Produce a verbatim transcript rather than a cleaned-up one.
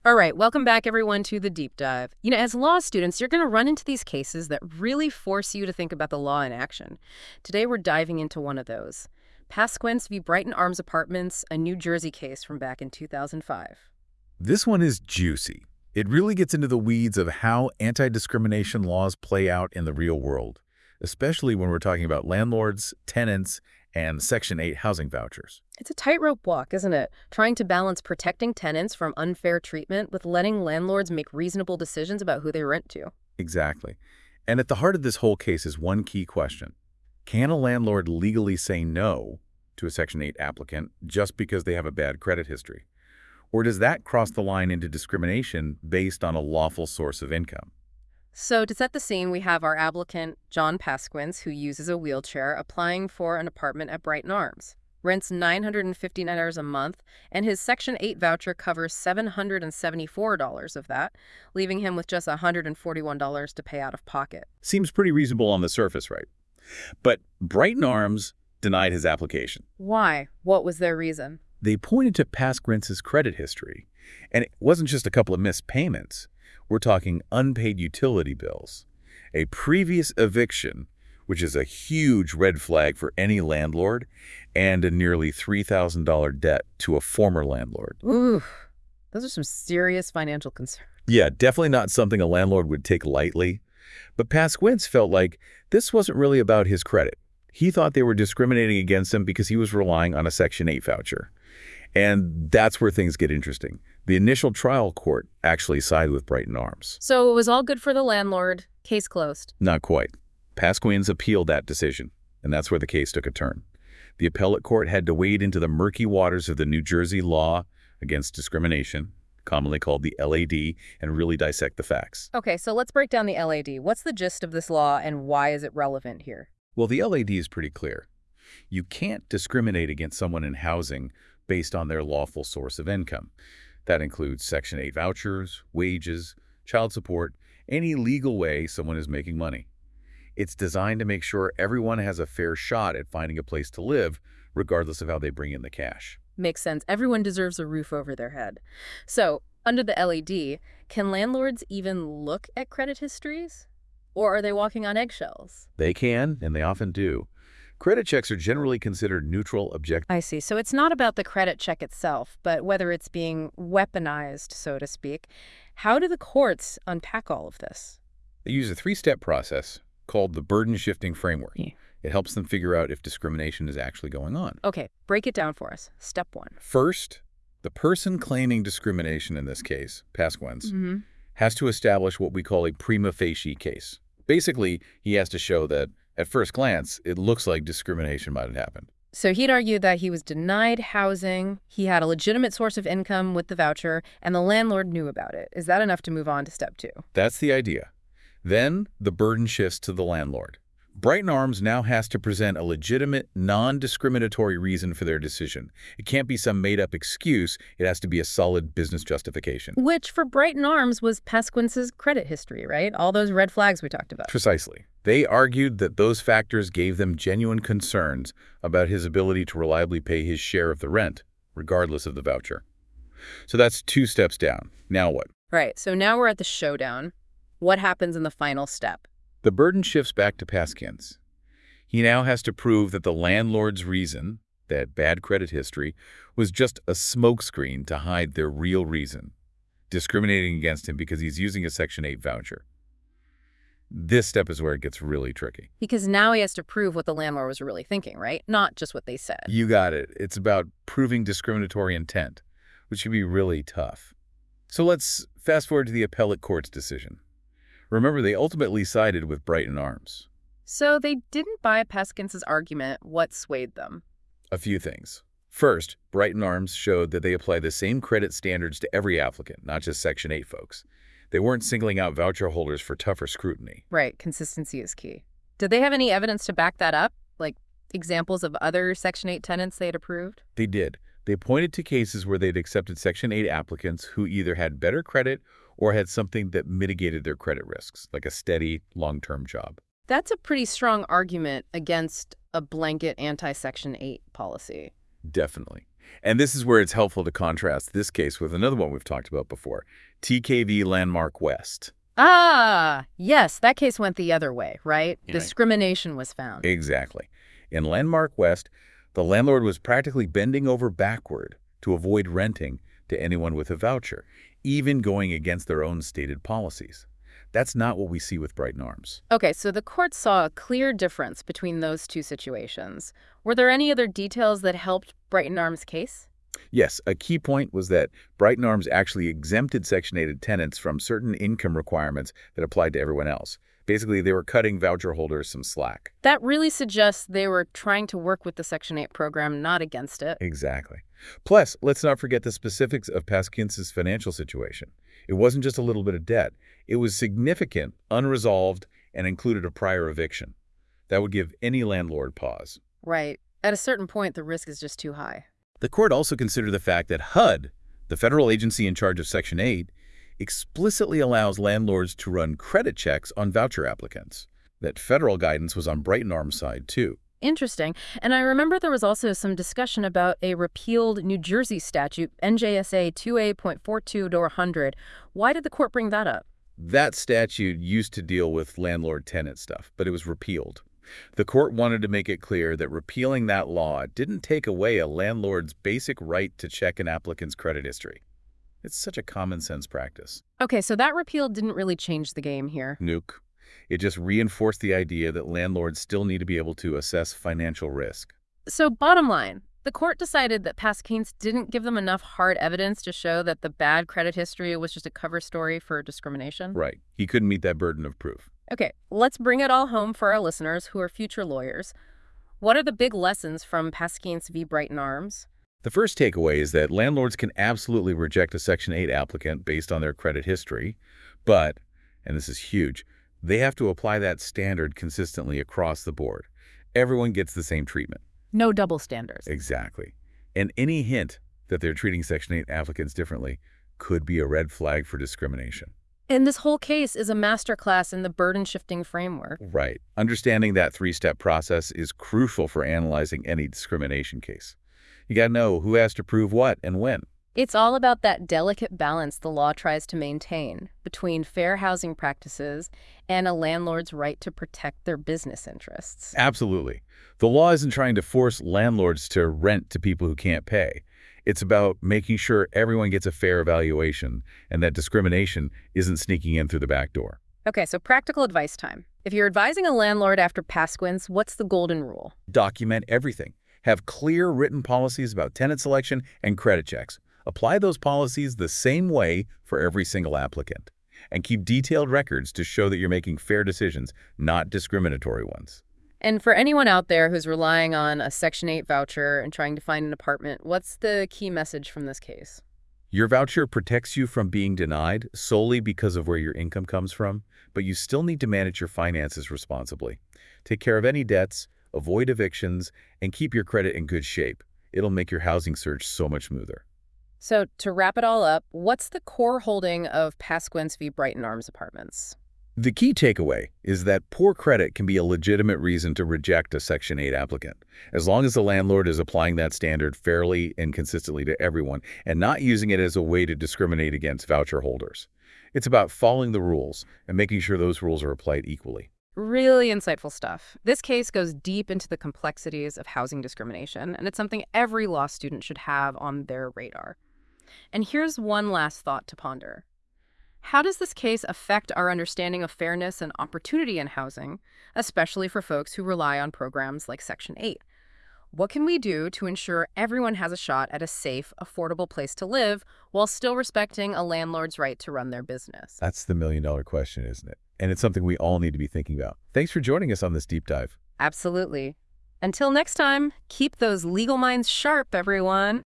All right, welcome back everyone to the deep dive. You know, as law students, you're going to run into these cases that really force you to think about the law in action. Today we're diving into one of those. Pasquins v. Brighton Arms Apartments, a New Jersey case from back in two thousand five. This one is juicy. It really gets into the weeds of how anti-discrimination laws play out in the real world, especially when we're talking about landlords, tenants, and Section eight housing vouchers. It's a tightrope walk, isn't it? Trying to balance protecting tenants from unfair treatment with letting landlords make reasonable decisions about who they rent to. Exactly. And at the heart of this whole case is one key question. Can a landlord legally say no to a Section eight applicant just because they have a bad credit history? Or does that cross the line into discrimination based on a lawful source of income? So to set the scene, we have our applicant, John Pasquins, who uses a wheelchair, applying for an apartment at Brighton Arms. Rents nine hundred fifty-nine dollars a month, and his Section eight voucher covers seven hundred seventy-four dollars of that, leaving him with just one hundred forty-one dollars to pay out of pocket. Seems pretty reasonable on the surface, right? But Brighton Arms denied his application. Why? What was their reason? They pointed to Pasquins' credit history, and it wasn't just a couple of missed payments. We're talking unpaid utility bills, a previous eviction, which is a huge red flag for any landlord, and a nearly three thousand dollar debt to a former landlord. Ooh, those are some serious financial concerns. Yeah, definitely not something a landlord would take lightly. But Pasquins felt like this wasn't really about his credit. He thought they were discriminating against him because he was relying on a Section eight voucher. And that's where things get interesting. The initial trial court actually sided with Brighton Arms. So it was all good for the landlord. Case closed. Not quite. Pasquins appealed that decision, and that's where the case took a turn. The appellate court had to wade into the murky waters of the New Jersey law against discrimination, commonly called the L A D, and really dissect the facts. Okay, so let's break down the L A D. What's the gist of this law, and why is it relevant here? Well, the L A D is pretty clear. You can't discriminate against someone in housing based on their lawful source of income. That includes Section eight vouchers, wages, child support, any legal way someone is making money. It's designed to make sure everyone has a fair shot at finding a place to live, regardless of how they bring in the cash. Makes sense. Everyone deserves a roof over their head. So, under the L A D, can landlords even look at credit histories? Or are they walking on eggshells? They can, and they often do. Credit checks are generally considered neutral, objective. I see. So it's not about the credit check itself, but whether it's being weaponized, so to speak. How do the courts unpack all of this? They use a three-step process called the burden-shifting framework. Yeah. It helps them figure out if discrimination is actually going on. Okay, break it down for us. Step one. First, the person claiming discrimination in this case, Pasquins, Mm-hmm. has to establish what we call a prima facie case. Basically, he has to show that, at first glance, it looks like discrimination might have happened. So he'd argue that he was denied housing, he had a legitimate source of income with the voucher, and the landlord knew about it. Is that enough to move on to step two? That's the idea. Then, the burden shifts to the landlord. Brighton Arms now has to present a legitimate, non-discriminatory reason for their decision. It can't be some made-up excuse. It has to be a solid business justification. Which, for Brighton Arms, was Pasquins' credit history, right? All those red flags we talked about. Precisely. They argued that those factors gave them genuine concerns about his ability to reliably pay his share of the rent, regardless of the voucher. So that's two steps down. Now what? Right, so now we're at the showdown. What happens in the final step? The burden shifts back to Pasquins. He now has to prove that the landlord's reason, that bad credit history, was just a smokescreen to hide their real reason, discriminating against him because he's using a Section eight voucher. This step is where it gets really tricky. Because now he has to prove what the landlord was really thinking, right? Not just what they said. You got it. It's about proving discriminatory intent, which can be really tough. So let's fast forward to the appellate court's decision. Remember, they ultimately sided with Brighton Arms. So they didn't buy Pasquins' argument. What swayed them? A few things. First, Brighton Arms showed that they apply the same credit standards to every applicant, not just Section eight folks. They weren't singling out voucher holders for tougher scrutiny. Right, consistency is key. Did they have any evidence to back that up? Like examples of other Section eight tenants they had approved? They did. They pointed to cases where they'd accepted Section eight applicants who either had better credit or had something that mitigated their credit risks, like a steady, long-term job. That's a pretty strong argument against a blanket anti-Section eight policy. Definitely. And this is where it's helpful to contrast this case with another one we've talked about before, T K V Landmark West. Ah, yes, that case went the other way, right? Right. Discrimination was found. Exactly. In Landmark West, the landlord was practically bending over backward to avoid renting to anyone with a voucher, even going against their own stated policies. That's not what we see with Brighton Arms. Okay, so the court saw a clear difference between those two situations. Were there any other details that helped Brighton Arms' case? Yes, a key point was that Brighton Arms actually exempted Section eight tenants from certain income requirements that applied to everyone else. Basically, they were cutting voucher holders some slack. That really suggests they were trying to work with the Section eight program, not against it. Exactly. Plus, let's not forget the specifics of Paskins's financial situation. It wasn't just a little bit of debt. It was significant, unresolved, and included a prior eviction. That would give any landlord pause. Right. At a certain point, the risk is just too high. The court also considered the fact that H U D, the federal agency in charge of Section eight, explicitly allows landlords to run credit checks on voucher applicants. That federal guidance was on Brighton Arms' side, too. Interesting. And I remember there was also some discussion about a repealed New Jersey statute, N J S A two A point four two one hundred. Why did the court bring that up? That statute used to deal with landlord-tenant stuff, but it was repealed. The court wanted to make it clear that repealing that law didn't take away a landlord's basic right to check an applicant's credit history. It's such a common-sense practice. Okay, so that repeal didn't really change the game here. Nuke. It just reinforced the idea that landlords still need to be able to assess financial risk. So bottom line, the court decided that Paskins didn't give them enough hard evidence to show that the bad credit history was just a cover story for discrimination. Right. He couldn't meet that burden of proof. Okay, let's bring it all home for our listeners who are future lawyers. What are the big lessons from Paskins v. Brighton Arms? The first takeaway is that landlords can absolutely reject a Section eight applicant based on their credit history, but, and this is huge, they have to apply that standard consistently across the board. Everyone gets the same treatment. No double standards. Exactly. And any hint that they're treating Section eight applicants differently could be a red flag for discrimination. And this whole case is a masterclass in the burden-shifting framework. Right. Understanding that three-step process is crucial for analyzing any discrimination case. You got to know who has to prove what and when. It's all about that delicate balance the law tries to maintain between fair housing practices and a landlord's right to protect their business interests. Absolutely. The law isn't trying to force landlords to rent to people who can't pay. It's about making sure everyone gets a fair evaluation and that discrimination isn't sneaking in through the back door. Okay, so practical advice time. If you're advising a landlord after Paskins, what's the golden rule? Document everything. Have clear written policies about tenant selection and credit checks. Apply those policies the same way for every single applicant. And keep detailed records to show that you're making fair decisions, not discriminatory ones. And for anyone out there who's relying on a Section eight voucher and trying to find an apartment, what's the key message from this case? Your voucher protects you from being denied solely because of where your income comes from, but you still need to manage your finances responsibly. Take care of any debts, avoid evictions, and keep your credit in good shape. It'll make your housing search so much smoother. So to wrap it all up, what's the core holding of Paskins v. Brighton Arms Apartments? The key takeaway is that poor credit can be a legitimate reason to reject a Section eight applicant, as long as the landlord is applying that standard fairly and consistently to everyone and not using it as a way to discriminate against voucher holders. It's about following the rules and making sure those rules are applied equally. Really insightful stuff. This case goes deep into the complexities of housing discrimination, and it's something every law student should have on their radar. And here's one last thought to ponder. How does this case affect our understanding of fairness and opportunity in housing, especially for folks who rely on programs like Section eight? What can we do to ensure everyone has a shot at a safe, affordable place to live while still respecting a landlord's right to run their business? That's the million-dollar question, isn't it? And it's something we all need to be thinking about. Thanks for joining us on this deep dive. Absolutely. Until next time, keep those legal minds sharp, everyone.